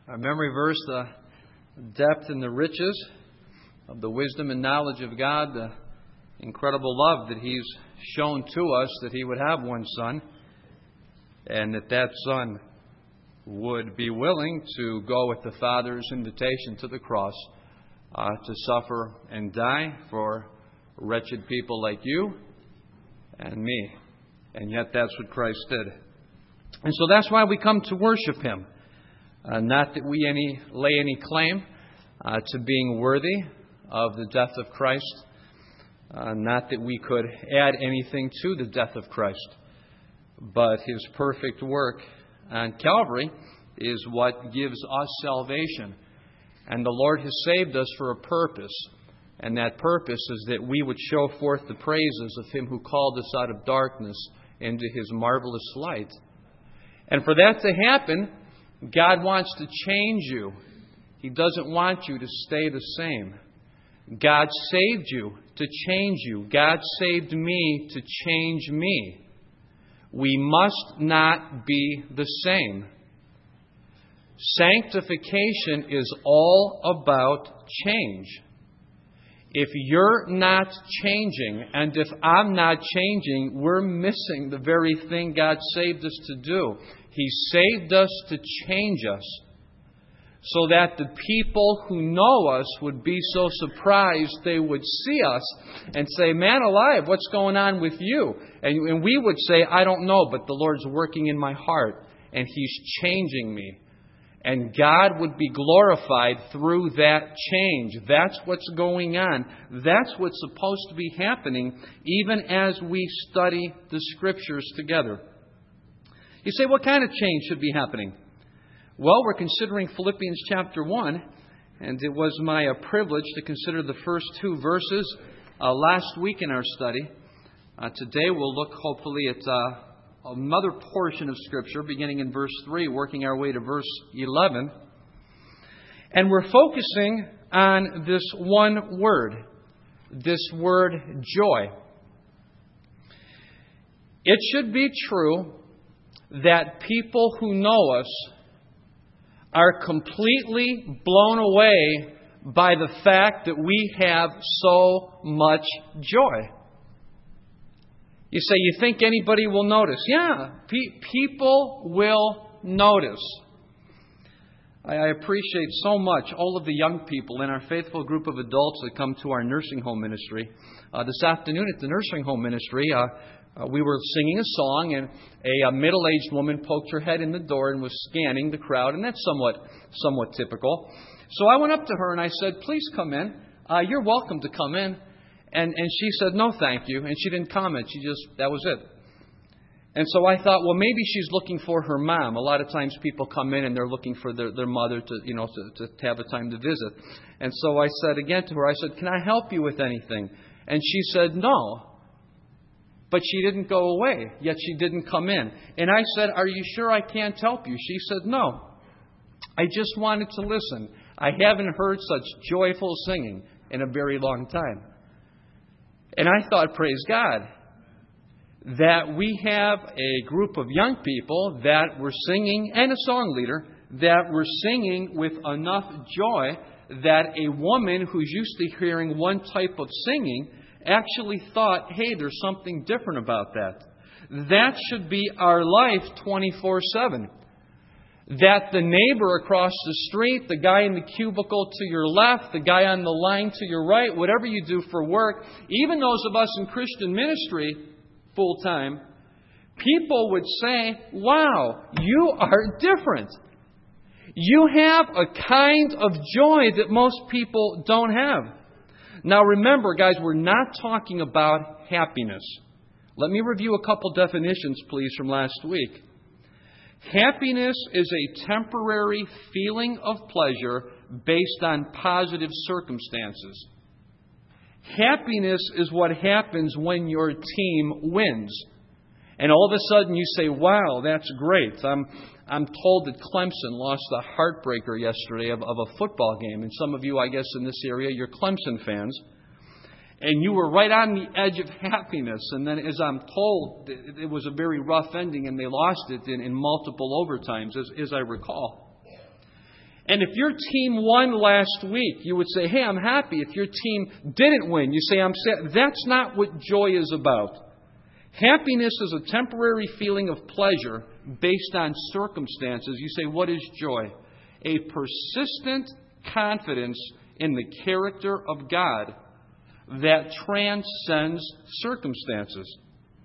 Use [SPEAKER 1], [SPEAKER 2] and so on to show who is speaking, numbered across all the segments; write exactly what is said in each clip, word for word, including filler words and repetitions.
[SPEAKER 1] Our memory verse, the depth and the riches of the wisdom and knowledge of God, the incredible love that He's shown to us that He would have one Son, and that that Son would be willing to go with the Father's invitation to the cross uh, to suffer and die for wretched people like you and me. And yet that's what Christ did. And so that's why we come to worship Him. Uh, not that we any lay any claim uh, to being worthy of the death of Christ. Uh, not that we could add anything to the death of Christ. But His perfect work on Calvary is what gives us salvation. And the Lord has saved us for a purpose. And that purpose is that we would show forth the praises of Him who called us out of darkness into His marvelous light. And for that to happen, God wants to change you. He doesn't want you to stay the same. God saved you to change you. God saved me to change me. We must not be the same. Sanctification is all about change. If you're not changing, and if I'm not changing, we're missing the very thing God saved us to do. He saved us to change us so that the people who know us would be so surprised they would see us and say, "Man alive, what's going on with you?" And, and we would say, "I don't know, but the Lord's working in my heart and He's changing me." And God would be glorified through that change. That's what's going on. That's what's supposed to be happening even as we study the Scriptures together. You say, what kind of change should be happening? Well, we're considering Philippians chapter one, and it was my uh, privilege to consider the first two verses uh, last week in our study. Uh, today we'll look hopefully at uh, another portion of Scripture, beginning in verse three, working our way to verse eleven. And we're focusing on this one word, this word joy. It should be true that people who know us are completely blown away by the fact that we have so much joy. You say, you think anybody will notice? Yeah, pe- people will notice. I, I appreciate so much all of the young people in our faithful group of adults that come to our nursing home ministry. Uh, this afternoon at the nursing home ministry, uh, uh, we were singing a song, and a, a middle-aged woman poked her head in the door and was scanning the crowd, and that's somewhat, somewhat typical. So I went up to her and I said, "Please come in. Uh, you're welcome to come in." And and she said, "No, thank you." And she didn't comment. She just, that was it. And so I thought, well, maybe she's looking for her mom. A lot of times people come in and they're looking for their, their mother to, you know, to, to have a time to visit. And so I said again to her, I said, "Can I help you with anything?" And she said, "No." But she didn't go away, yet she didn't come in. And I said, "Are you sure I can't help you?" She said, "No. I just wanted to listen. I haven't heard such joyful singing in a very long time." And I thought, praise God, that we have a group of young people that were singing, and a song leader, that were singing with enough joy that a woman who's used to hearing one type of singing actually thought, hey, there's something different about that. That should be our life twenty-four seven. That the neighbor across the street, the guy in the cubicle to your left, the guy on the line to your right, whatever you do for work, even those of us in Christian ministry full time, people would say, "Wow, you are different. You have a kind of joy that most people don't have." Now remember, guys, we're not talking about happiness. Let me review a couple definitions, please, from last week. Happiness is a temporary feeling of pleasure based on positive circumstances. Happiness is what happens when your team wins. And all of a sudden you say, "Wow, that's great. I'm I'm told that Clemson lost a heartbreaker yesterday of, of a football game." And some of you, I guess, in this area, you're Clemson fans. And you were right on the edge of happiness. And then, as I'm told, it, it was a very rough ending, and they lost it in, in multiple overtimes, as, as I recall. And if your team won last week, you would say, hey, I'm happy. If your team didn't win, you say, I'm sad. That's not what joy is about. Happiness is a temporary feeling of pleasure based on circumstances. You say, what is joy? A persistent confidence in the character of God that transcends circumstances.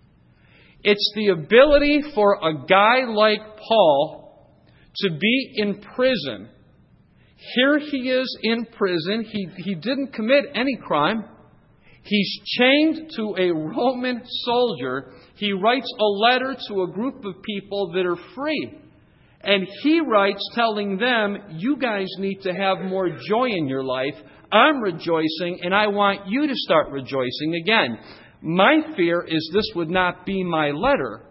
[SPEAKER 1] It's the ability for a guy like Paul to be in prison. Here he is in prison. He, he didn't commit any crime. He's chained to a Roman soldier. He writes a letter to a group of people that are free. And he writes telling them, you guys need to have more joy in your life. I'm rejoicing, and I want you to start rejoicing again. My fear is this would not be my letter.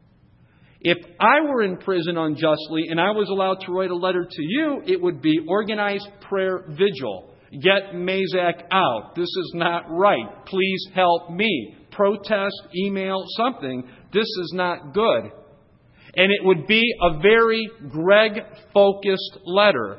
[SPEAKER 1] If I were in prison unjustly and I was allowed to write a letter to you, it would be organized prayer vigil. Get Mazak out. This is not right. Please help me. Protest, email, something. This is not good. And it would be a very Greg-focused letter.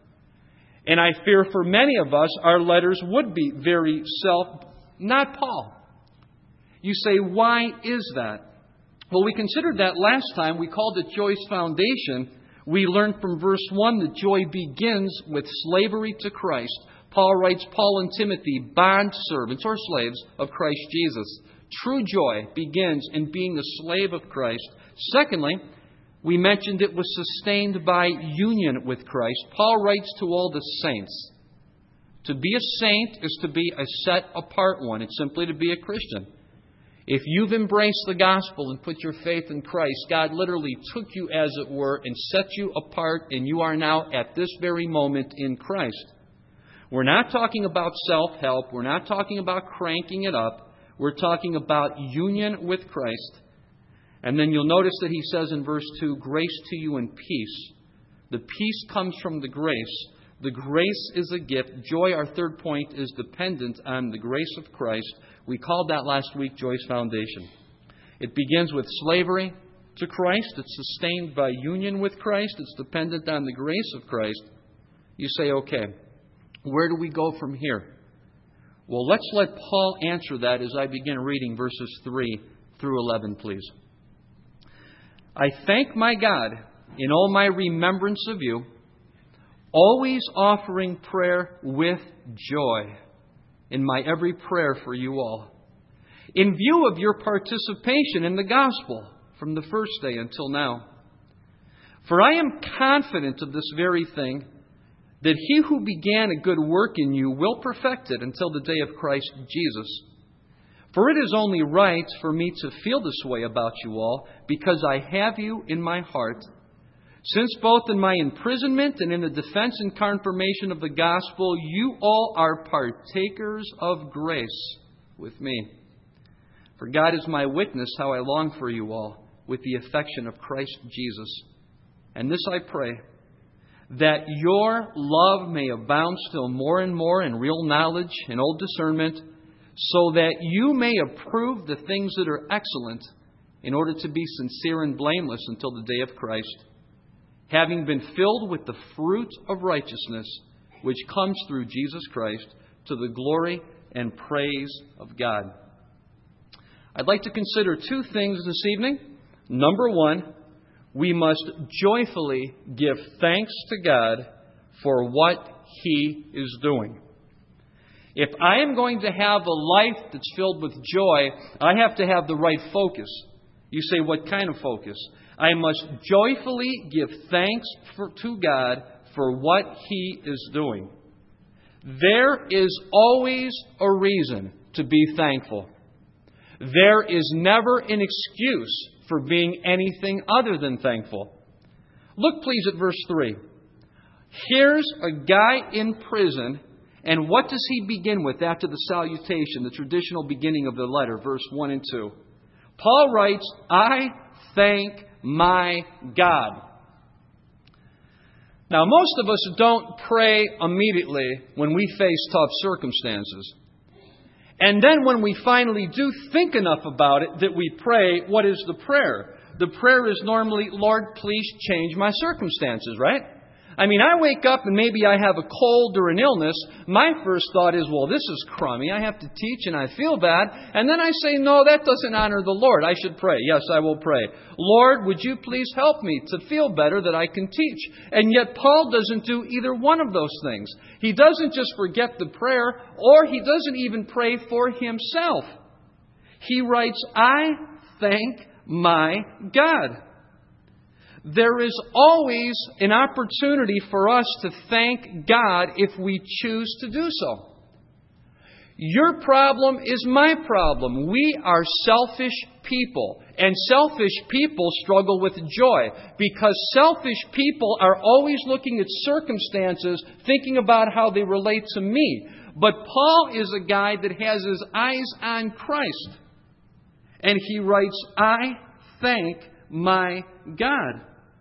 [SPEAKER 1] And I fear for many of us, our letters would be very self... Not Paul. You say, why is that? Well, we considered that last time. We called it Joy's Foundation. We learned from verse one that joy begins with slavery to Christ. Paul writes, Paul and Timothy, bond servants or slaves of Christ Jesus. True joy begins in being a slave of Christ. Secondly, we mentioned it was sustained by union with Christ. Paul writes to all the saints. To be a saint is to be a set-apart one. It's simply to be a Christian. If you've embraced the gospel and put your faith in Christ, God literally took you, as it were, and set you apart, and you are now at this very moment in Christ. We're not talking about self-help. We're not talking about cranking it up. We're talking about union with Christ. And then you'll notice that he says in verse two, grace to you and peace. The peace comes from the grace. The grace is a gift. Joy, our third point, is dependent on the grace of Christ. We called that last week Joy's Foundation. It begins with slavery to Christ. It's sustained by union with Christ. It's dependent on the grace of Christ. You say, okay, where do we go from here? Well, let's let Paul answer that as I begin reading verses three through eleven, please. I thank my God in all my remembrance of you, always offering prayer with joy in my every prayer for you all, in view of your participation in the gospel from the first day until now. For I am confident of this very thing, that he who began a good work in you will perfect it until the day of Christ Jesus. For it is only right for me to feel this way about you all, because I have you in my heart, since both in my imprisonment and in the defense and confirmation of the gospel, you all are partakers of grace with me. For God is my witness how I long for you all with the affection of Christ Jesus. And this I pray, that your love may abound still more and more in real knowledge and all discernment, so that you may approve the things that are excellent, in order to be sincere and blameless until the day of Christ, having been filled with the fruit of righteousness, which comes through Jesus Christ, to the glory and praise of God. I'd like to consider two things this evening. Number one, we must joyfully give thanks to God for what He is doing. If I am going to have a life that's filled with joy, I have to have the right focus. You say, what kind of focus? I must joyfully give thanks for, to God for what He is doing. There is always a reason to be thankful. There is never an excuse for being anything other than thankful. Look, please, at verse three. Here's a guy in prison, and what does he begin with after the salutation, the traditional beginning of the letter, verse one and two? Paul writes, I thank my God. Now, most of us don't pray immediately when we face tough circumstances. And then when we finally do think enough about it that we pray, what is the prayer? The prayer is normally, Lord, please change my circumstances, right? I mean, I wake up and maybe I have a cold or an illness. My first thought is, well, this is crummy. I have to teach and I feel bad. And then I say, no, that doesn't honor the Lord. I should pray. Yes, I will pray. Lord, would you please help me to feel better that I can teach? And yet Paul doesn't do either one of those things. He doesn't just forget the prayer, or he doesn't even pray for himself. He writes, I thank my God. There is always an opportunity for us to thank God if we choose to do so. Your problem is my problem. We are selfish people. And selfish people struggle with joy because selfish people are always looking at circumstances, thinking about how they relate to me. But Paul is a guy that has his eyes on Christ. And he writes, I thank my God.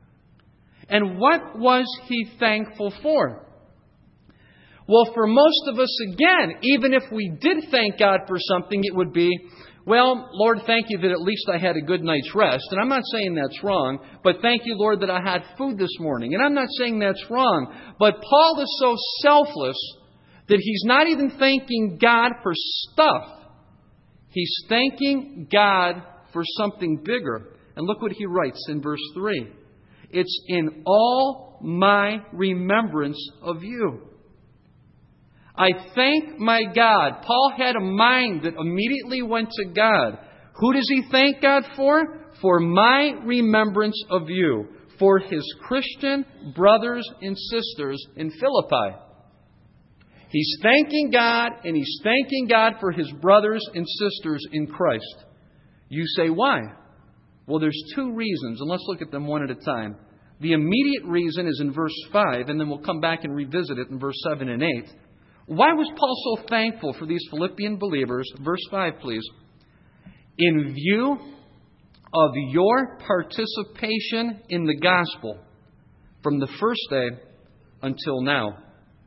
[SPEAKER 1] And what was he thankful for? Well, for most of us, again, even if we did thank God for something, it would be, well, Lord, thank you that at least I had a good night's rest. And I'm not saying that's wrong, but thank you, Lord, that I had food this morning. And I'm not saying that's wrong. But Paul is so selfless that he's not even thanking God for stuff. He's thanking God for something bigger. And look what he writes in verse three. It's in all my remembrance of you. I thank my God. Paul had a mind that immediately went to God. Who does he thank God for? For my remembrance of you. For his Christian brothers and sisters in Philippi. He's thanking God, and he's thanking God for his brothers and sisters in Christ. You say, why? Well, there's two reasons, and let's look at them one at a time. The immediate reason is in verse five, and then we'll come back and revisit it in verse seven and eight. Why was Paul so thankful for these Philippian believers? Verse five, please. In view of your participation in the gospel from the first day until now.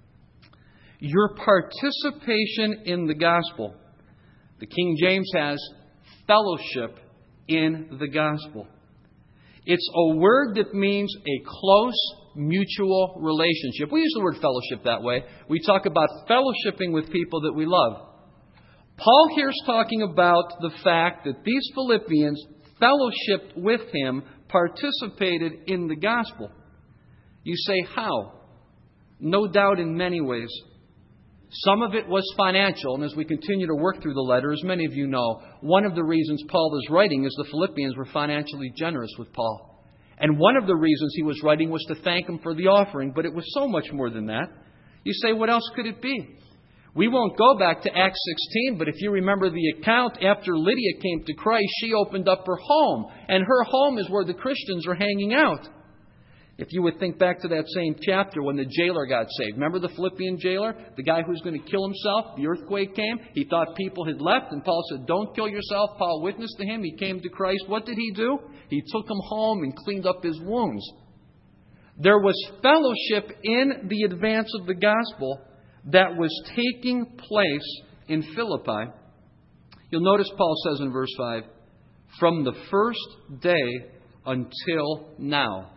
[SPEAKER 1] Your participation in the gospel. The King James has fellowship in the gospel. It's a word that means a close mutual relationship. We use the word fellowship that way. We talk about fellowshipping with people that we love. Paul here's talking about the fact that these Philippians fellowshipped with him, participated in the gospel. You say, how? No doubt in many ways. Some of it was financial, and as we continue to work through the letter, as many of you know, one of the reasons Paul is writing is the Philippians were financially generous with Paul. And one of the reasons he was writing was to thank him for the offering, but it was so much more than that. You say, what else could it be? We won't go back to Acts sixteen, but if you remember the account, after Lydia came to Christ, she opened up her home, and her home is where the Christians are hanging out. If you would think back to that same chapter when the jailer got saved. Remember the Philippian jailer? The guy who was going to kill himself? The earthquake came. He thought people had left. And Paul said, don't kill yourself. Paul witnessed to him. He came to Christ. What did he do? He took him home and cleaned up his wounds. There was fellowship in the advance of the gospel that was taking place in Philippi. You'll notice Paul says in verse five, from the first day until now.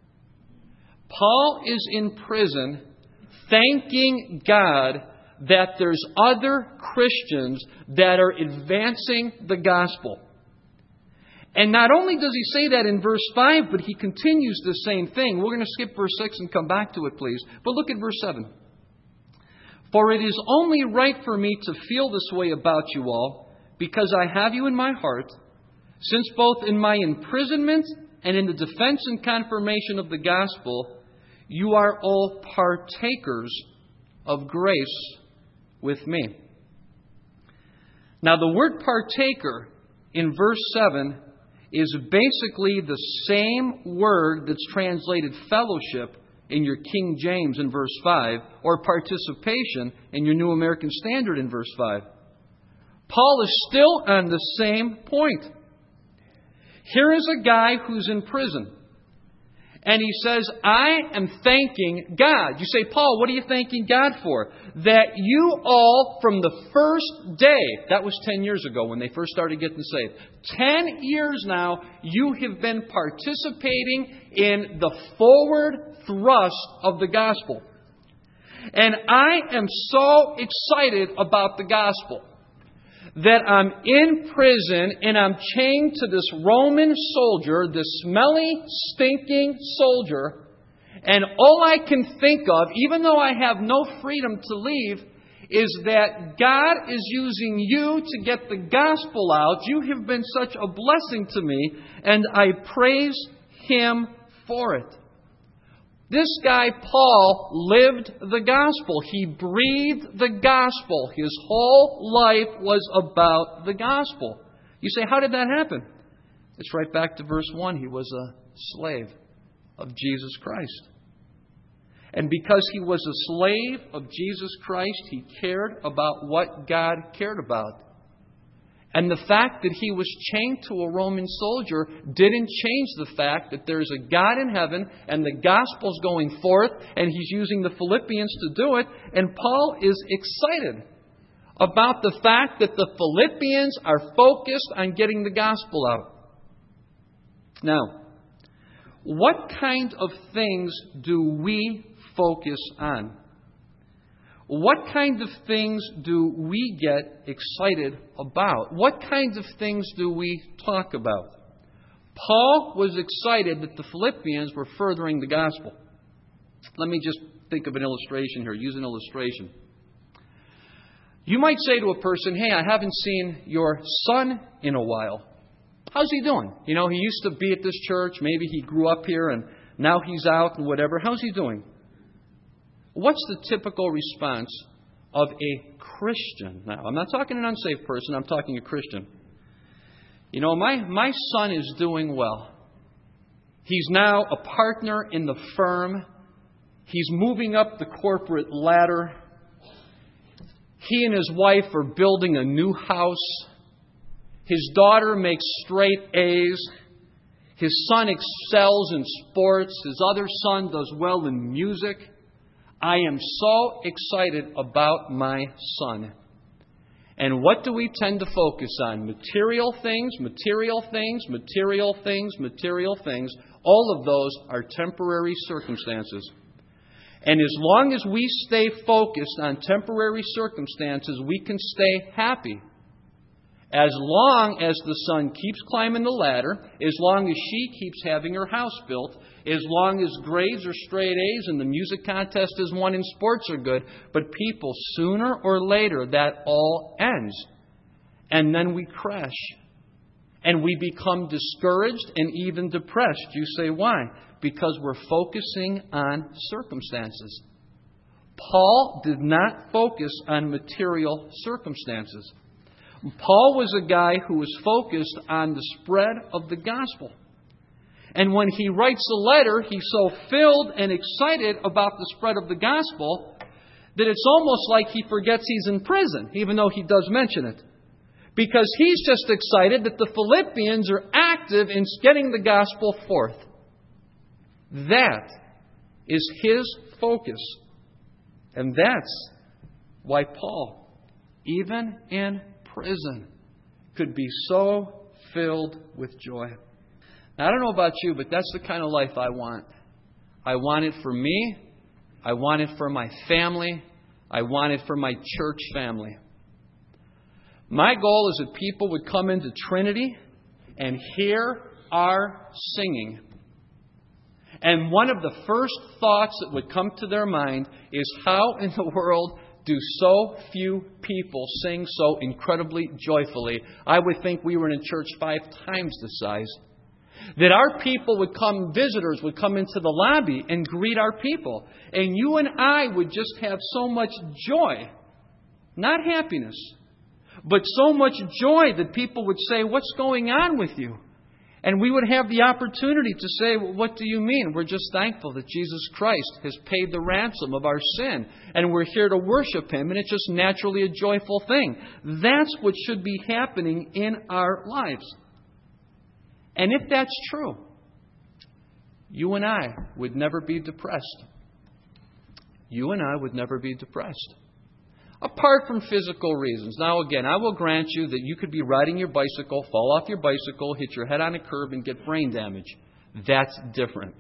[SPEAKER 1] Paul is in prison thanking God that there's other Christians that are advancing the gospel. And not only does he say that in verse five, but he continues the same thing. We're going to skip verse six and come back to it, please. But look at verse seven. For it is only right for me to feel this way about you all, because I have you in my heart, since both in my imprisonment and in the defense and confirmation of the gospel, you are all partakers of grace with me. Now, the word partaker in verse seven is basically the same word that's translated fellowship in your King James in verse five, or participation in your New American Standard in verse five. Paul is still on the same point. Here is a guy who's in prison. And he says, I am thanking God. You say, Paul, what are you thanking God for? That you all, from the first day, that was ten years ago when they first started getting saved. Ten years now, you have been participating in the forward thrust of the gospel. And I am so excited about the gospel that I'm in prison and I'm chained to this Roman soldier, this smelly, stinking soldier. And all I can think of, even though I have no freedom to leave, is that God is using you to get the gospel out. You have been such a blessing to me, and I praise Him for it. This guy, Paul, lived the gospel. He breathed the gospel. His whole life was about the gospel. You say, how did that happen? It's right back to verse one. He was a slave of Jesus Christ. And because he was a slave of Jesus Christ, he cared about what God cared about. And the fact that he was chained to a Roman soldier didn't change the fact that there's a God in heaven and the gospel's going forth and He's using the Philippians to do it. And Paul is excited about the fact that the Philippians are focused on getting the gospel out. Now, what kind of things do we focus on? What kind of things do we get excited about? What kinds of things do we talk about? Paul was excited that the Philippians were furthering the gospel. Let me just think of an illustration here. Use an illustration. You might say to a person, hey, I haven't seen your son in a while. How's he doing? You know, he used to be at this church. Maybe he grew up here and now he's out and whatever. How's he doing? What's the typical response of a Christian? Now, I'm not talking an unsaved person. I'm talking a Christian. You know, my, my son is doing well. He's now a partner in the firm. He's moving up the corporate ladder. He and his wife are building a new house. His daughter makes straight A's. His son excels in sports. His other son does well in music. I am so excited about my son. And what do we tend to focus on? Material things, material things, material things, material things. All of those are temporary circumstances. And as long as we stay focused on temporary circumstances, we can stay happy. As long as the son keeps climbing the ladder, as long as she keeps having her house built, as long as grades are straight A's and the music contest is won and sports are good, but people, sooner or later, that all ends. And then we crash. And we become discouraged and even depressed. You say, why? Because we're focusing on circumstances. Paul did not focus on material circumstances. Paul was a guy who was focused on the spread of the gospel. And when he writes a letter, he's so filled and excited about the spread of the gospel that it's almost like he forgets he's in prison, even though he does mention it. Because he's just excited that the Philippians are active in getting the gospel forth. That is his focus. And that's why Paul, even in prison, could be so filled with joy. Now, I don't know about you, but that's the kind of life I want. I want it for me. I want it for my family. I want it for my church family. My goal is that people would come into Trinity and hear our singing. And one of the first thoughts that would come to their mind is, how in the world do so few people sing so incredibly joyfully? I would think we were in a church five times the size. That our people would come, visitors would come into the lobby and greet our people. And you and I would just have so much joy. Not happiness, but so much joy that people would say, what's going on with you? And we would have the opportunity to say, well, what do you mean? We're just thankful that Jesus Christ has paid the ransom of our sin. And we're here to worship Him. And it's just naturally a joyful thing. That's what should be happening in our lives. And if that's true, you and I would never be depressed. You and I would never be depressed. Apart from physical reasons. Now again, I will grant you that you could be riding your bicycle, fall off your bicycle, hit your head on a curb, and get brain damage. That's different.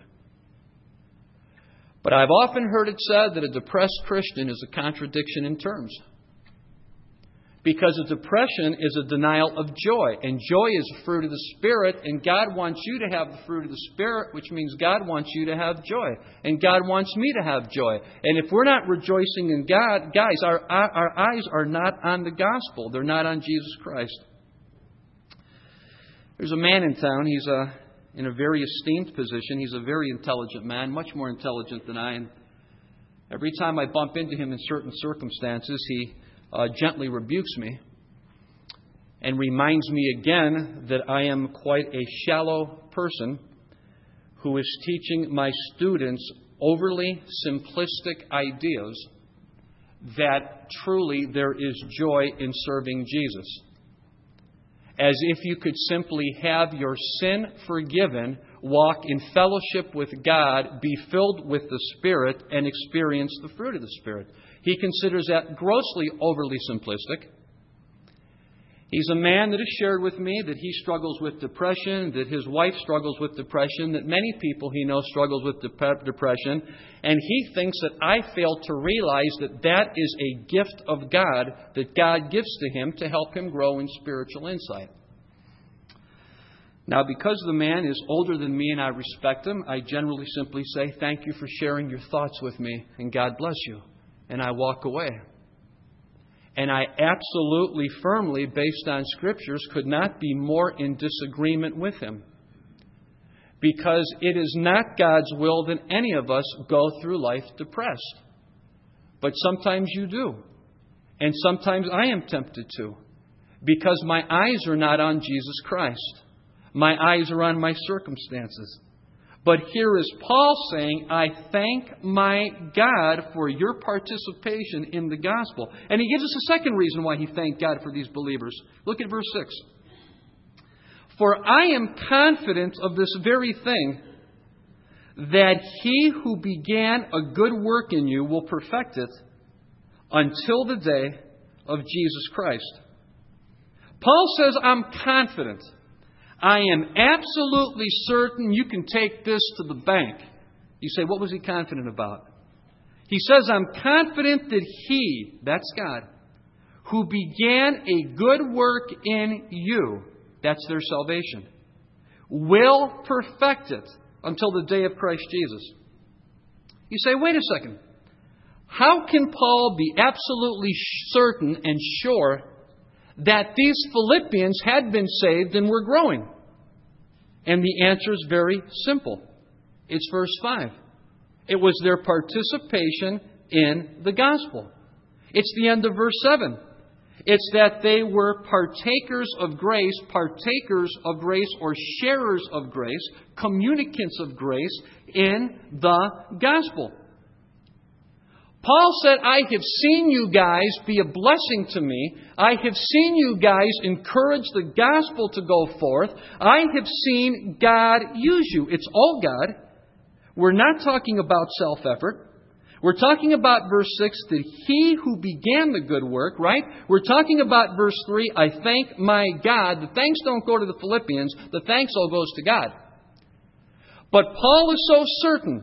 [SPEAKER 1] But I've often heard it said that a depressed Christian is a contradiction in terms. Because a depression is a denial of joy. And joy is a fruit of the Spirit. And God wants you to have the fruit of the Spirit, which means God wants you to have joy. And God wants me to have joy. And if we're not rejoicing in God, guys, our, our, our eyes are not on the gospel. They're not on Jesus Christ. There's a man in town. He's a, in a very esteemed position. He's a very intelligent man, much more intelligent than I. And every time I bump into him in certain circumstances, he Uh, gently rebukes me and reminds me again that I am quite a shallow person who is teaching my students overly simplistic ideas that truly there is joy in serving Jesus. As if you could simply have your sin forgiven, walk in fellowship with God, be filled with the Spirit, and experience the fruit of the Spirit. He considers that grossly overly simplistic. He's a man that has shared with me that he struggles with depression, that his wife struggles with depression, that many people he knows struggles with depression, and he thinks that I fail to realize that that is a gift of God that God gives to him to help him grow in spiritual insight. Now, because the man is older than me and I respect him, I generally simply say, thank you for sharing your thoughts with me, and God bless you. And I walk away. And I absolutely, firmly, based on Scriptures, could not be more in disagreement with him. Because it is not God's will that any of us go through life depressed. But sometimes you do. And sometimes I am tempted to. Because my eyes are not on Jesus Christ. My eyes are on my circumstances. But here is Paul saying, I thank my God for your participation in the gospel. And he gives us a second reason why he thanked God for these believers. Look at verse six. For I am confident of this very thing, that he who began a good work in you will perfect it until the day of Jesus Christ. Paul says, I'm confident. I am absolutely certain you can take this to the bank. You say, what was he confident about? He says, I'm confident that he, that's God, who began a good work in you, that's their salvation, will perfect it until the day of Christ Jesus. You say, wait a second. How can Paul be absolutely certain and sure that these Philippians had been saved and were growing? And the answer is very simple. It's verse five. It was their participation in the gospel. It's the end of verse seven. It's that they were partakers of grace, partakers of grace or sharers of grace, communicants of grace in the gospel. Paul said, I have seen you guys be a blessing to me. I have seen you guys encourage the gospel to go forth. I have seen God use you. It's all God. We're not talking about self-effort. We're talking about verse six, that he who began the good work, right? We're talking about verse three, I thank my God. The thanks don't go to the Philippians. The thanks all goes to God. But Paul is so certain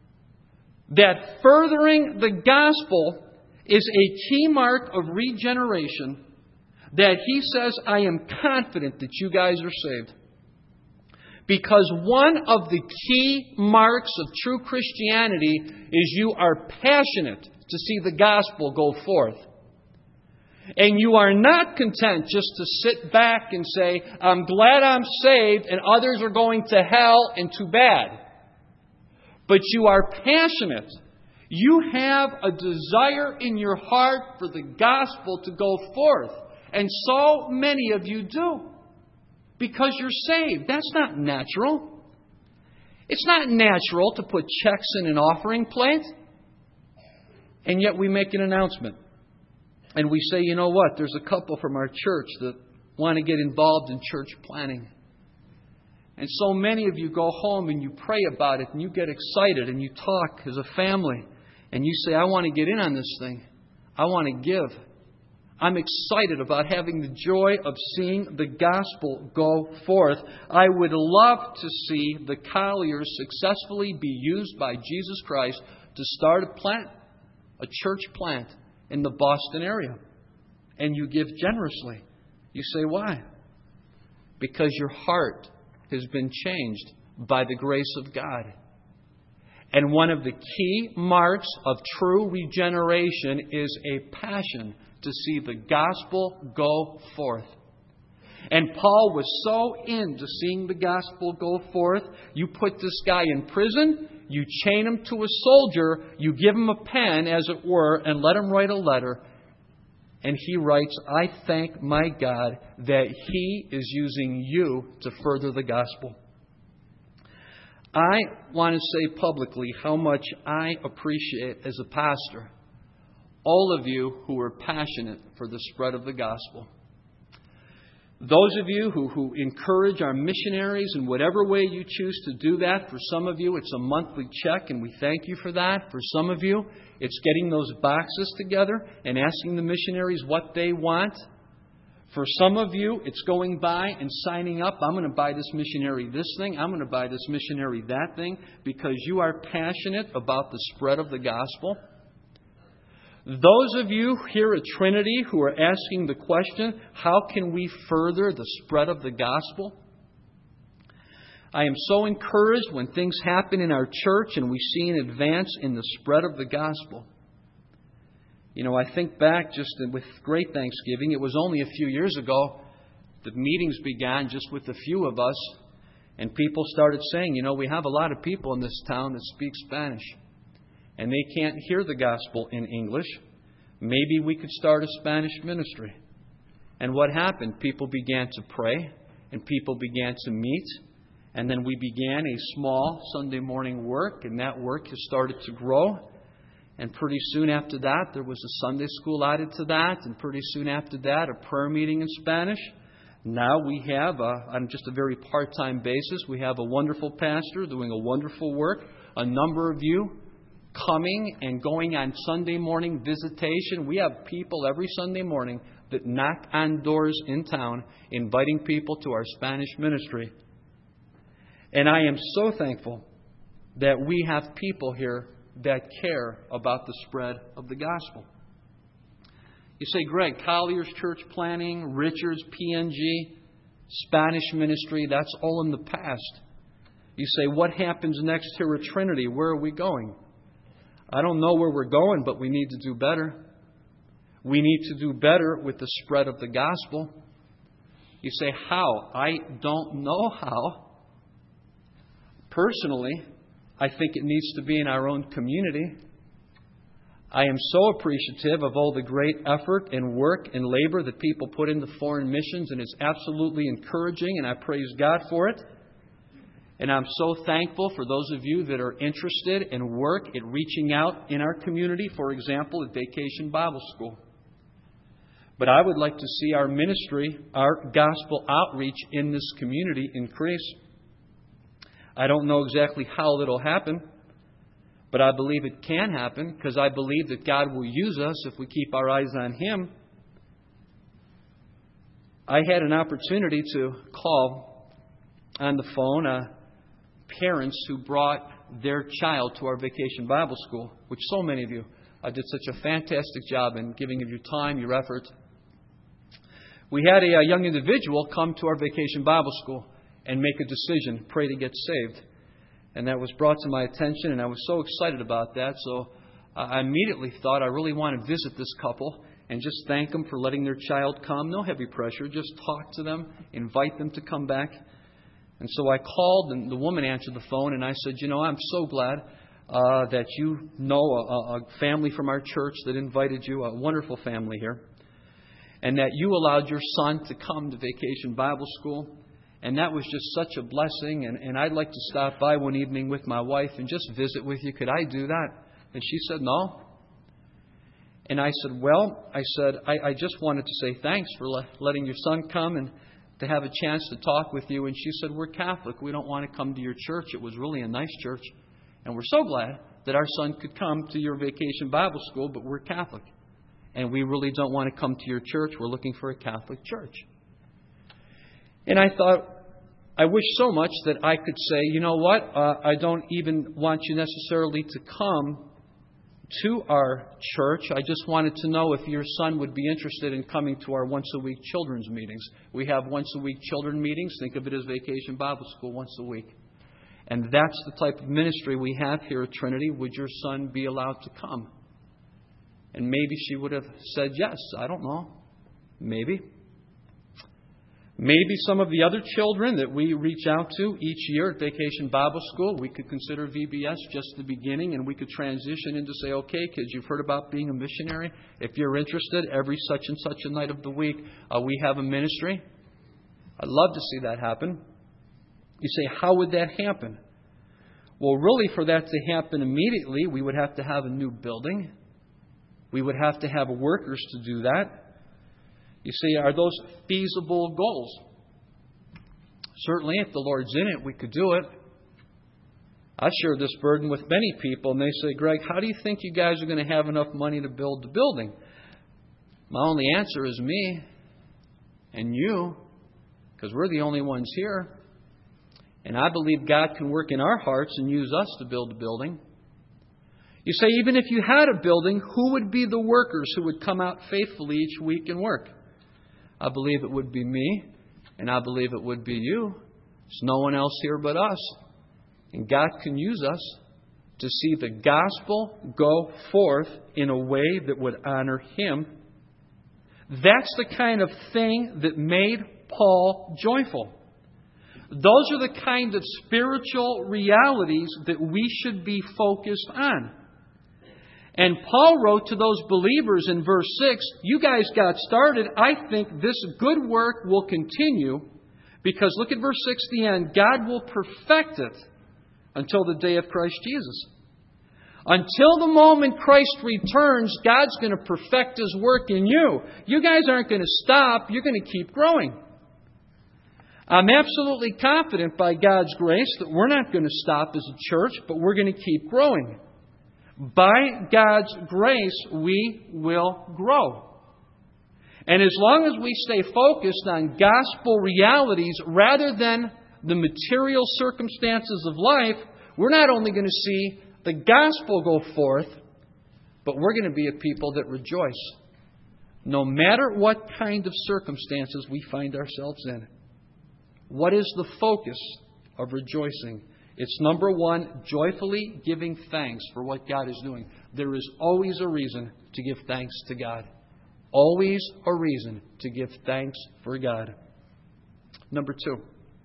[SPEAKER 1] that furthering the gospel is a key mark of regeneration that he says, I am confident that you guys are saved. Because one of the key marks of true Christianity is you are passionate to see the gospel go forth. And you are not content just to sit back and say, I'm glad I'm saved and others are going to hell and too bad. But you are passionate. You have a desire in your heart for the gospel to go forth. And so many of you do. Because you're saved. That's not natural. It's not natural to put checks in an offering plate. And yet we make an announcement. And we say, you know what? There's a couple from our church that want to get involved in church planning. And so many of you go home and you pray about it and you get excited and you talk as a family and you say, I want to get in on this thing. I want to give. I'm excited about having the joy of seeing the gospel go forth. I would love to see the Colliers successfully be used by Jesus Christ to start a plant, a church plant in the Boston area. And you give generously. You say, why? Because your heart has been changed by the grace of God. And one of the key marks of true regeneration is a passion to see the gospel go forth. And Paul was so into seeing the gospel go forth. You put this guy in prison, you chain him to a soldier, you give him a pen, as it were, and let him write a letter. And he writes, I thank my God that He is using you to further the gospel. I want to say publicly how much I appreciate as a pastor all of you who are passionate for the spread of the gospel. Those of you who, who encourage our missionaries in whatever way you choose to do that. For some of you, it's a monthly check, and we thank you for that. For some of you, it's getting those boxes together and asking the missionaries what they want. For some of you, it's going by and signing up. I'm going to buy this missionary this thing. I'm going to buy this missionary that thing, because you are passionate about the spread of the gospel. Those of you here at Trinity who are asking the question, how can we further the spread of the gospel? I am so encouraged when things happen in our church and we see an advance in the spread of the gospel. You know, I think back just with great thanksgiving. It was only a few years ago the meetings began just with a few of us, and people started saying, you know, we have a lot of people in this town that speak Spanish, and they can't hear the gospel in English. Maybe we could start a Spanish ministry. And what happened? People began to pray, and people began to meet, and then we began a small Sunday morning work, and that work has started to grow. And pretty soon after that, there was a Sunday school added to that, and pretty soon after that, a prayer meeting in Spanish. Now we have, a, on just a very part-time basis, we have a wonderful pastor doing a wonderful work. A number of you coming and going on Sunday morning visitation. We have people every Sunday morning that knock on doors in town, inviting people to our Spanish ministry. And I am so thankful that we have people here that care about the spread of the gospel. You say, Greg, Collier's church planning, Richard's P N G, Spanish ministry, that's all in the past. You say, what happens next here at Trinity? Where are we going? I don't know where we're going, but we need to do better. We need to do better with the spread of the gospel. You say, how? I don't know how. Personally, I think it needs to be in our own community. I am so appreciative of all the great effort and work and labor that people put into foreign missions, and it's absolutely encouraging, and I praise God for it. And I'm so thankful for those of you that are interested and work at reaching out in our community, for example, at Vacation Bible School. But I would like to see our ministry, our gospel outreach in this community increase. I don't know exactly how it'll happen, but I believe it can happen, because I believe that God will use us if we keep our eyes on Him. I had an opportunity to call on the phone uh, parents who brought their child to our Vacation Bible School, which so many of you uh, did such a fantastic job in giving of your time, your effort. We had a, a young individual come to our Vacation Bible School and make a decision, pray to get saved. And that was brought to my attention, and I was so excited about that. So uh, I immediately thought I really want to visit this couple and just thank them for letting their child come. No heavy pressure, just talk to them, invite them to come back. And so I called, and the woman answered the phone, and I said, you know, I'm so glad uh, that you know a, a family from our church that invited you, a wonderful family here, and that you allowed your son to come to Vacation Bible School. And that was just such a blessing, and, and I'd like to stop by one evening with my wife and just visit with you. Could I do that? And she said, no. And I said, well, I said, I, I just wanted to say thanks for le- letting your son come, and to have a chance to talk with you. And she said, we're Catholic. We don't want to come to your church. It was really a nice church. And we're so glad that our son could come to your Vacation Bible School, but we're Catholic. And we really don't want to come to your church. We're looking for a Catholic church. And I thought, I wish so much that I could say, you know what, uh, I don't even want you necessarily to come to our church. I just wanted to know if your son would be interested in coming to our once-a-week children's meetings. We have once-a-week children meetings. Think of it as Vacation Bible School once a week. And that's the type of ministry we have here at Trinity. Would your son be allowed to come? And maybe she would have said yes. I don't know. Maybe. Maybe some of the other children that we reach out to each year at Vacation Bible School, we could consider V B S just the beginning, and we could transition into say, okay, kids, you've heard about being a missionary. If you're interested, every such and such a night of the week, uh, we have a ministry. I'd love to see that happen. You say, how would that happen? Well, really, for that to happen immediately, we would have to have a new building. We would have to have workers to do that. You see, are those feasible goals? Certainly, if the Lord's in it, we could do it. I share this burden with many people, and they say, Greg, how do you think you guys are going to have enough money to build the building? My only answer is me and you, because we're the only ones here. And I believe God can work in our hearts and use us to build the building. You say, even if you had a building, who would be the workers who would come out faithfully each week and work? I believe it would be me, and I believe it would be you. There's no one else here but us. And God can use us to see the gospel go forth in a way that would honor Him. That's the kind of thing that made Paul joyful. Those are the kind of spiritual realities that we should be focused on. And Paul wrote to those believers in verse six, you guys got started. I think this good work will continue because look at verse six, the end. God will perfect it until the day of Christ Jesus. Until the moment Christ returns, God's going to perfect His work in you. You guys aren't going to stop. You're going to keep growing. I'm absolutely confident by God's grace that we're not going to stop as a church, but we're going to keep growing. By God's grace, we will grow. And as long as we stay focused on gospel realities rather than the material circumstances of life, we're not only going to see the gospel go forth, but we're going to be a people that rejoice, no matter what kind of circumstances we find ourselves in. What is the focus of rejoicing? It's number one, joyfully giving thanks for what God is doing. There is always a reason to give thanks to God. Always a reason to give thanks for God. Number two,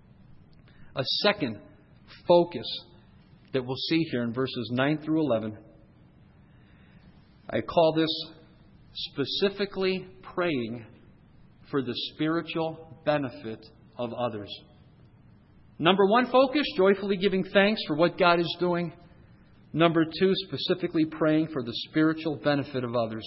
[SPEAKER 1] a second focus that we'll see here in verses nine through eleven. I call this specifically praying for the spiritual benefit of others. Number one focus, joyfully giving thanks for what God is doing. Number two, specifically praying for the spiritual benefit of others.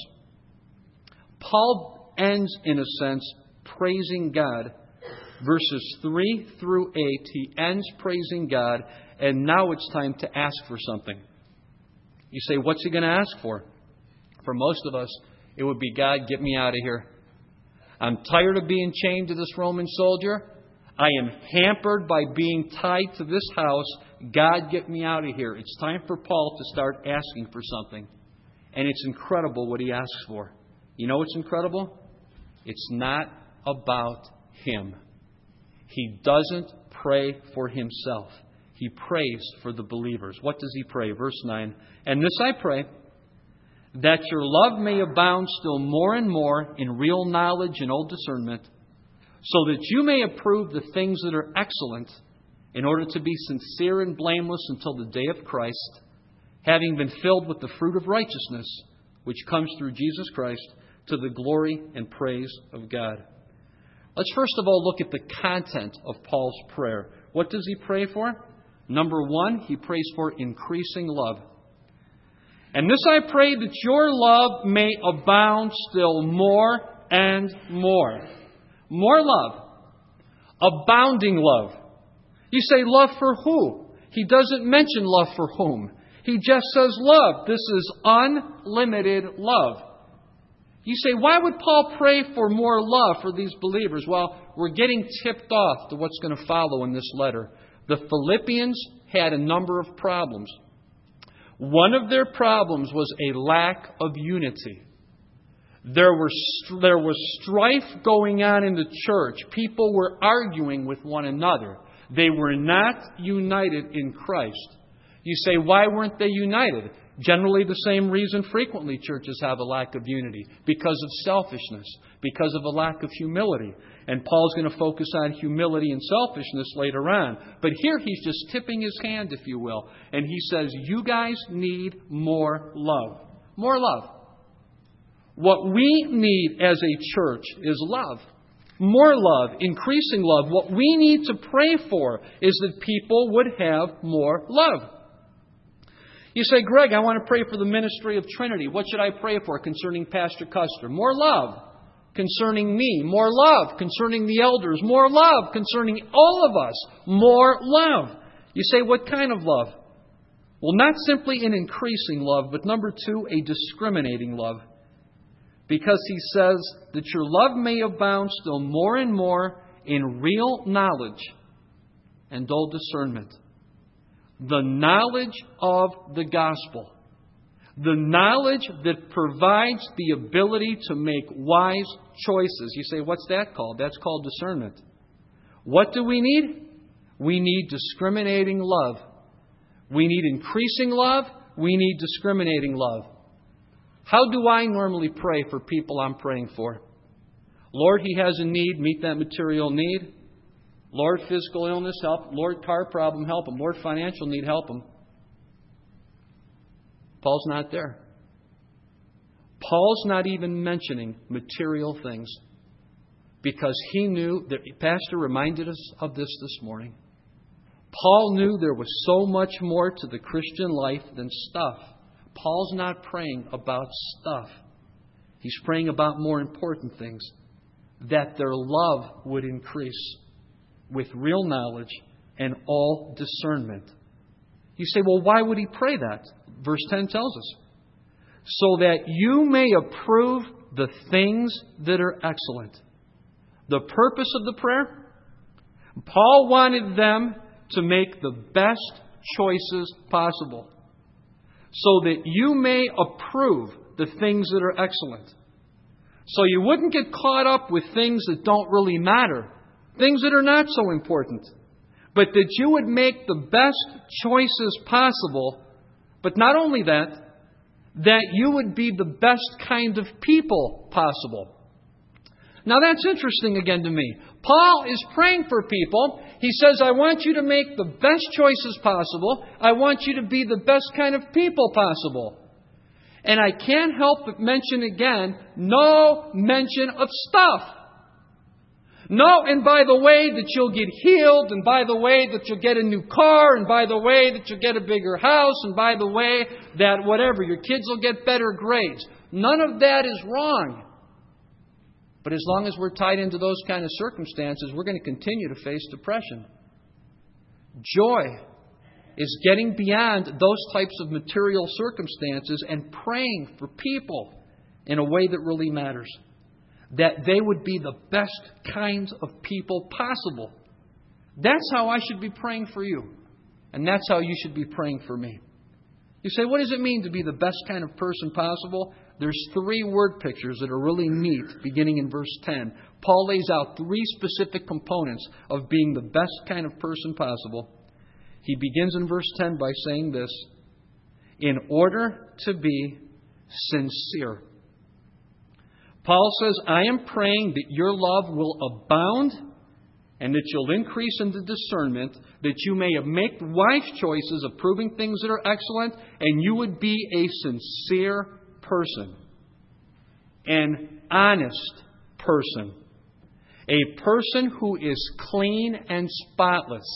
[SPEAKER 1] Paul ends, in a sense, praising God. Verses three through eight, he ends praising God, and now it's time to ask for something. You say, what's he going to ask for? For most of us, it would be, God, get me out of here. I'm tired of being chained to this Roman soldier. I am hampered by being tied to this house. God, get me out of here. It's time for Paul to start asking for something. And it's incredible what he asks for. You know what's incredible? It's not about him. He doesn't pray for himself. He prays for the believers. What does he pray? Verse nine. And this I pray, that your love may abound still more and more in real knowledge and all discernment, so that you may approve the things that are excellent, in order to be sincere and blameless until the day of Christ, having been filled with the fruit of righteousness, which comes through Jesus Christ, to the glory and praise of God. Let's first of all look at the content of Paul's prayer. What does he pray for? Number one, he prays for increasing love. And this I pray, that your love may abound still more and more. More love. Abounding love. You say, love for who? He doesn't mention love for whom. He just says love. This is unlimited love. You say, why would Paul pray for more love for these believers? Well, we're getting tipped off to what's going to follow in this letter. The Philippians had a number of problems. One of their problems was a lack of unity. There were, there was strife going on in the church. People were arguing with one another. They were not united in Christ. You say, why weren't they united? Generally the same reason frequently churches have a lack of unity. Because of selfishness. Because of a lack of humility. And Paul's going to focus on humility and selfishness later on. But here he's just tipping his hand, if you will. And he says, you guys need more love. More love. What we need as a church is love. More love. Increasing love. What we need to pray for is that people would have more love. You say, Greg, I want to pray for the ministry of Trinity. What should I pray for concerning Pastor Custer? More love concerning me. More love concerning the elders. More love concerning all of us. More love. You say, what kind of love? Well, not simply an increasing love, but number two, a discriminating love. Because he says that your love may abound still more and more in real knowledge and all discernment. The knowledge of the gospel. The knowledge that provides the ability to make wise choices. You say, what's that called? That's called discernment. What do we need? We need discriminating love. We need increasing love. We need discriminating love. How do I normally pray for people I'm praying for? Lord, he has a need. Meet that material need. Lord, physical illness, help. Lord, car problem, help him. Lord, financial need, help him. Paul's not there. Paul's not even mentioning material things because he knew that, Pastor reminded us of this this morning. Paul knew there was so much more to the Christian life than stuff. Paul's not praying about stuff. He's praying about more important things. That their love would increase with real knowledge and all discernment. You say, well, why would he pray that? Verse ten tells us. So that you may approve the things that are excellent. The purpose of the prayer? Paul wanted them to make the best choices possible. So that you may approve the things that are excellent. So you wouldn't get caught up with things that don't really matter. Things that are not so important. But that you would make the best choices possible. But not only that, that you would be the best kind of people possible. Now that's interesting again to me. Paul is praying for people. He says, I want you to make the best choices possible. I want you to be the best kind of people possible. And I can't help but mention again, no mention of stuff. No, and by the way that you'll get healed, and by the way that you'll get a new car, and by the way that you'll get a bigger house, and by the way that whatever, your kids will get better grades. None of that is wrong. But as long as we're tied into those kind of circumstances, we're going to continue to face depression. Joy is getting beyond those types of material circumstances and praying for people in a way that really matters. That they would be the best kinds of people possible. That's how I should be praying for you. And that's how you should be praying for me. You say, what does it mean to be the best kind of person possible? There's three word pictures that are really neat beginning in verse ten. Paul lays out three specific components of being the best kind of person possible. He begins in verse ten by saying this, in order to be sincere. Paul says, I am praying that your love will abound and that you'll increase in the discernment, that you may make wise choices, approving things that are excellent, and you would be a sincere person, an honest person, a person who is clean and spotless.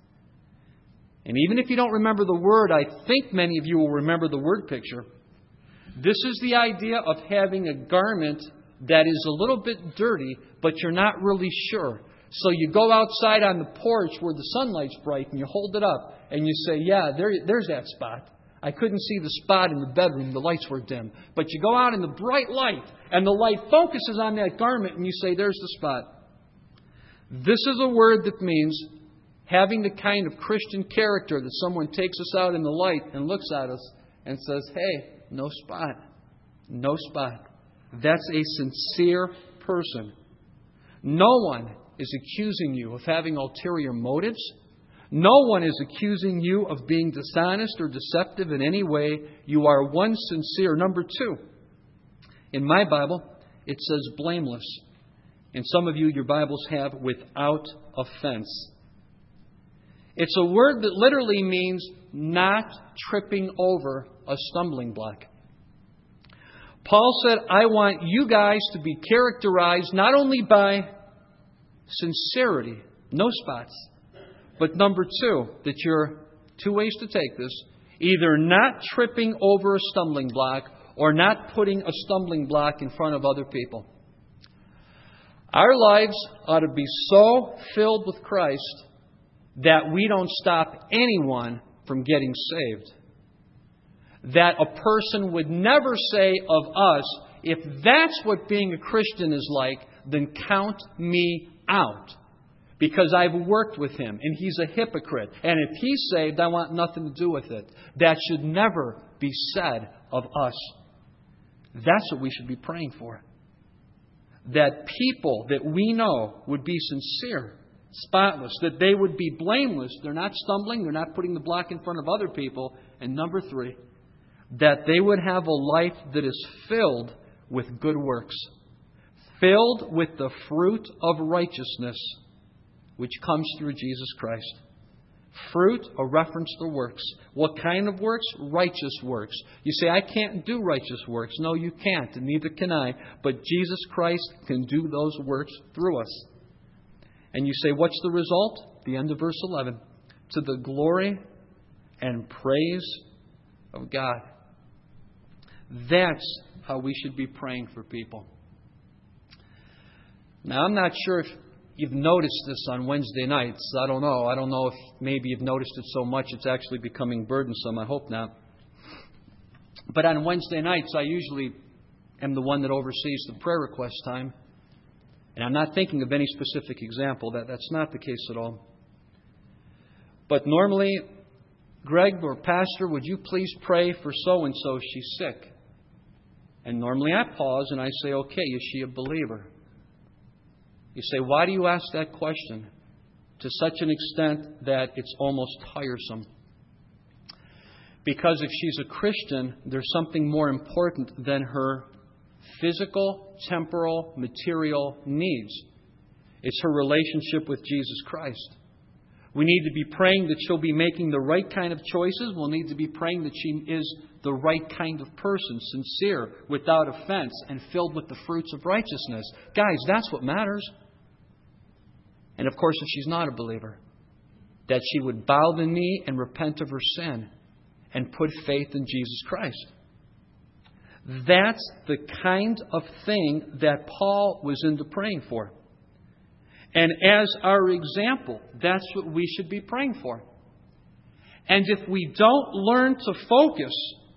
[SPEAKER 1] And even if you don't remember the word, I think many of you will remember the word picture. This is the idea of having a garment that is a little bit dirty, but you're not really sure. So you go outside on the porch where the sunlight's bright and you hold it up and you say, yeah, there, there's that spot. I couldn't see the spot in the bedroom. The lights were dim. But you go out in the bright light and the light focuses on that garment and you say, there's the spot. This is a word that means having the kind of Christian character that someone takes us out in the light and looks at us and says, hey, no spot. No spot. That's a sincere person. No one is accusing you of having ulterior motives. No one is accusing you of being dishonest or deceptive in any way. You are one sincere. Number two, in my Bible, it says blameless. And some of you, your Bibles have without offense. It's a word that literally means not tripping over a stumbling block. Paul said, I want you guys to be characterized not only by sincerity, no spots, but number two, that you're two ways to take this, either not tripping over a stumbling block or not putting a stumbling block in front of other people. Our lives ought to be so filled with Christ that we don't stop anyone from getting saved. That a person would never say of us, if that's what being a Christian is like, then count me out. Because I've worked with him and he's a hypocrite. And if he's saved, I want nothing to do with it. That should never be said of us. That's what we should be praying for. That people that we know would be sincere, spotless, that they would be blameless. They're not stumbling. They're not putting the block in front of other people. And number three, that they would have a life that is filled with good works. Filled with the fruit of righteousness, which comes through Jesus Christ. Fruit, a reference to works. What kind of works? Righteous works. You say, I can't do righteous works. No, you can't, and neither can I. But Jesus Christ can do those works through us. And you say, what's the result? The end of verse eleven. To the glory and praise of God. That's how we should be praying for people. Now, I'm not sure if you've noticed this on Wednesday nights. I don't know. I don't know if maybe you've noticed it so much it's actually becoming burdensome. I hope not. But on Wednesday nights, I usually am the one that oversees the prayer request time. And I'm not thinking of any specific example. That, that's not the case at all. But normally, Greg or Pastor, would you please pray for so-and-so? She's sick. And normally I pause and I say, okay, is she a believer? You say, why do you ask that question? To such an extent that it's almost tiresome. Because if she's a Christian, there's something more important than her physical, temporal, material needs. It's her relationship with Jesus Christ. We need to be praying that she'll be making the right kind of choices. We'll need to be praying that she is the right kind of person, sincere, without offense, and filled with the fruits of righteousness. Guys, that's what matters. And of course, if she's not a believer, that she would bow the knee and repent of her sin and put faith in Jesus Christ. That's the kind of thing that Paul was into praying for. And as our example, that's what we should be praying for. And if we don't learn to focus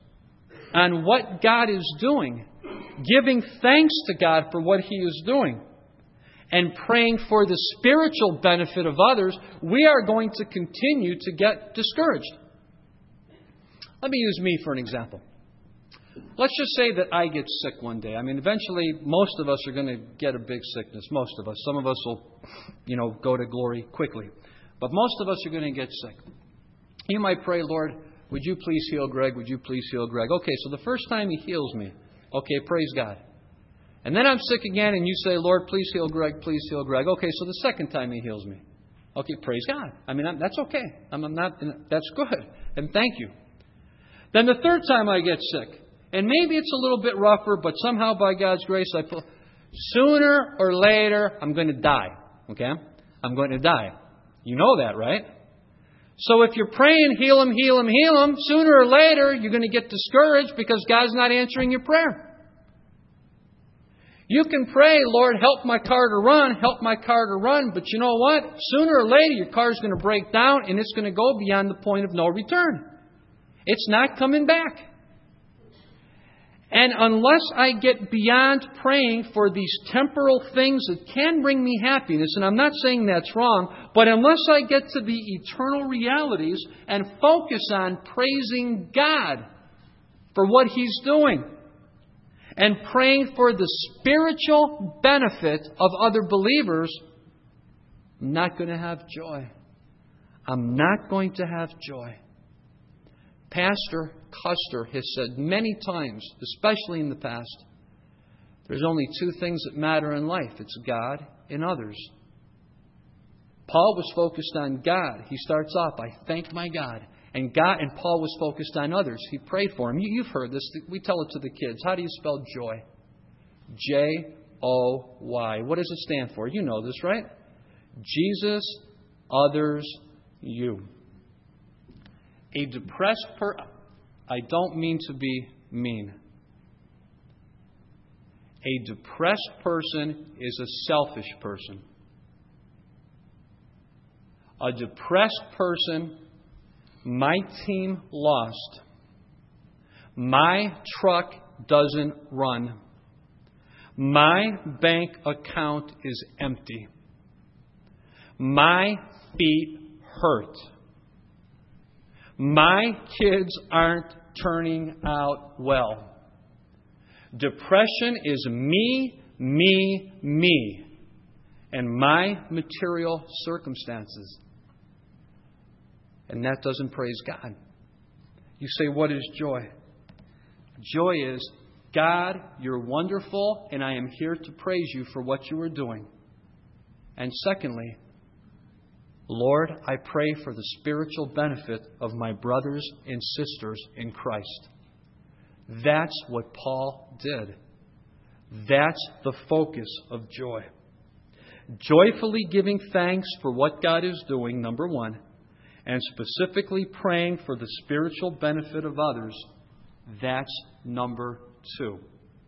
[SPEAKER 1] on what God is doing, giving thanks to God for what He is doing, and praying for the spiritual benefit of others, we are going to continue to get discouraged. Let me use me for an example. Let's just say that I get sick one day. I mean, eventually, most of us are going to get a big sickness. Most of us. Some of us will, you know, go to glory quickly. But most of us are going to get sick. You might pray, Lord, would you please heal Greg? Would you please heal Greg? Okay, so the first time He heals me. Okay, praise God. And then I'm sick again, and you say, Lord, please heal Greg, please heal Greg. Okay, so the second time He heals me. Okay, praise God. I mean, I'm, that's okay. I'm, I'm not. That's good. And thank you. Then the third time I get sick. And maybe it's a little bit rougher, but somehow by God's grace, I pull. Sooner or later, I'm going to die. Okay? I'm going to die. You know that, right? So if you're praying, heal him, heal him, heal him, sooner or later, you're going to get discouraged because God's not answering your prayer. You can pray, Lord, help my car to run, help my car to run. But you know what? Sooner or later, your car's going to break down and it's going to go beyond the point of no return. It's not coming back. And unless I get beyond praying for these temporal things that can bring me happiness, and I'm not saying that's wrong, but unless I get to the eternal realities and focus on praising God for what He's doing and praying for the spiritual benefit of other believers, I'm not going to have joy. I'm not going to have joy. Pastor Custer has said many times, especially in the past, there's only two things that matter in life. It's God and others. Paul was focused on God. He starts off, I thank my God. And God and Paul was focused on others. He prayed for them. You, you've heard this. We tell it to the kids. How do you spell joy? J O Y. What does it stand for? You know this, right? Jesus, others, you. A depressed person, I don't mean to be mean. A depressed person is a selfish person. A depressed person, my team lost. My truck doesn't run. My bank account is empty. My feet hurt. My kids aren't turning out well. Depression is me, me, me, and my material circumstances. And that doesn't praise God. You say, what is joy? Joy is, God, you're wonderful, and I am here to praise you for what you are doing. And secondly, Lord, I pray for the spiritual benefit of my brothers and sisters in Christ. That's what Paul did. That's the focus of joy. Joyfully giving thanks for what God is doing, number one, and specifically praying for the spiritual benefit of others, that's number two.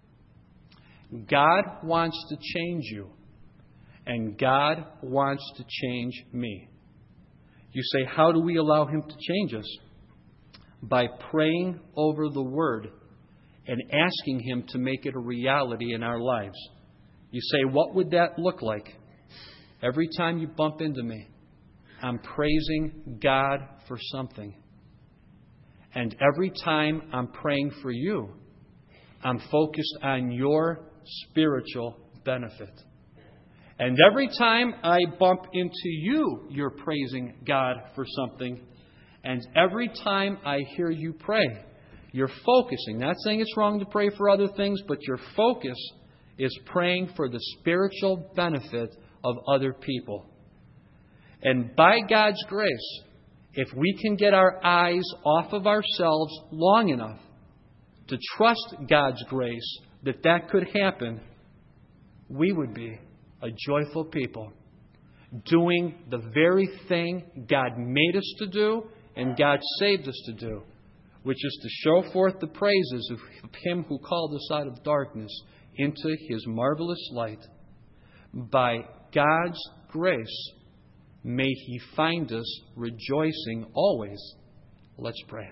[SPEAKER 1] God wants to change you, and God wants to change me. You say, how do we allow Him to change us? By praying over the Word and asking Him to make it a reality in our lives. You say, what would that look like? Every time you bump into me, I'm praising God for something. And every time I'm praying for you, I'm focused on your spiritual benefit. And every time I bump into you, you're praising God for something. And every time I hear you pray, you're focusing. Not saying it's wrong to pray for other things, but your focus is praying for the spiritual benefit of other people. And by God's grace, if we can get our eyes off of ourselves long enough to trust God's grace that that could happen, we would be a joyful people, doing the very thing God made us to do and God saved us to do, which is to show forth the praises of Him who called us out of darkness into His marvelous light. By God's grace, may He find us rejoicing always. Let's pray.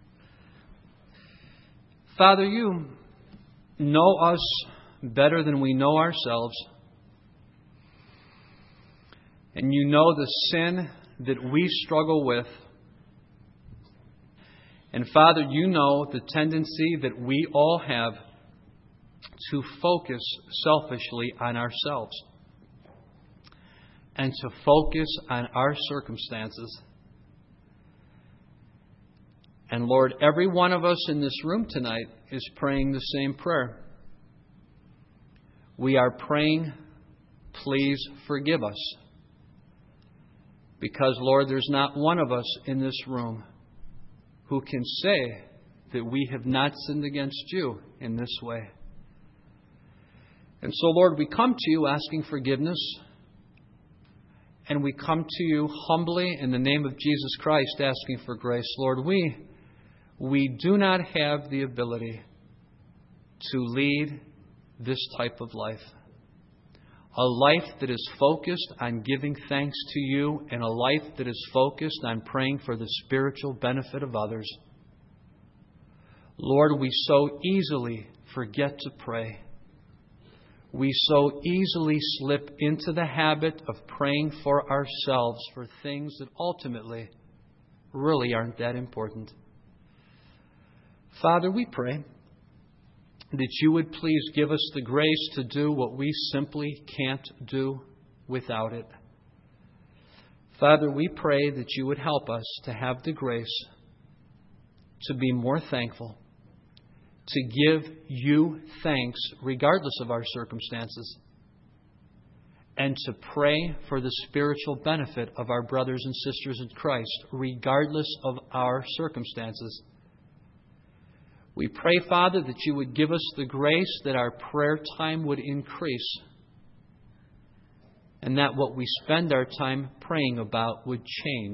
[SPEAKER 1] Father, You know us better than we know ourselves. And You know the sin that we struggle with. And Father, You know the tendency that we all have to focus selfishly on ourselves and to focus on our circumstances. And Lord, every one of us in this room tonight is praying the same prayer. We are praying, please forgive us. Because, Lord, there's not one of us in this room who can say that we have not sinned against You in this way. And so, Lord, we come to You asking forgiveness. And we come to You humbly in the name of Jesus Christ asking for grace. Lord, we, we do not have the ability to lead this type of life. A life that is focused on giving thanks to you, and a life that is focused on praying for the spiritual benefit of others. Lord, we so easily forget to pray. We so easily slip into the habit of praying for ourselves for things that ultimately really aren't that important. Father, we pray that you would please give us the grace to do what we simply can't do without it. Father, we pray that you would help us to have the grace to be more thankful, to give you thanks regardless of our circumstances, and to pray for the spiritual benefit of our brothers and sisters in Christ regardless of our circumstances. We pray, Father, that you would give us the grace that our prayer time would increase, and that what we spend our time praying about would change,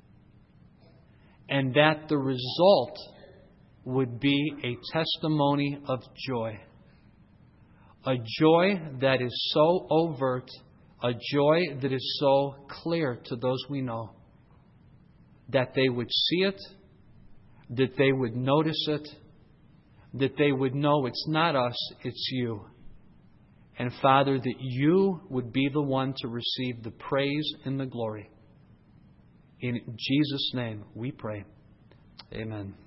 [SPEAKER 1] and that the result would be a testimony of joy. A joy that is so overt, a joy that is so clear to those we know, that they would see it, that they would notice it, that they would know it's not us, it's you. And Father, that you would be the one to receive the praise and the glory. In Jesus' name we pray. Amen.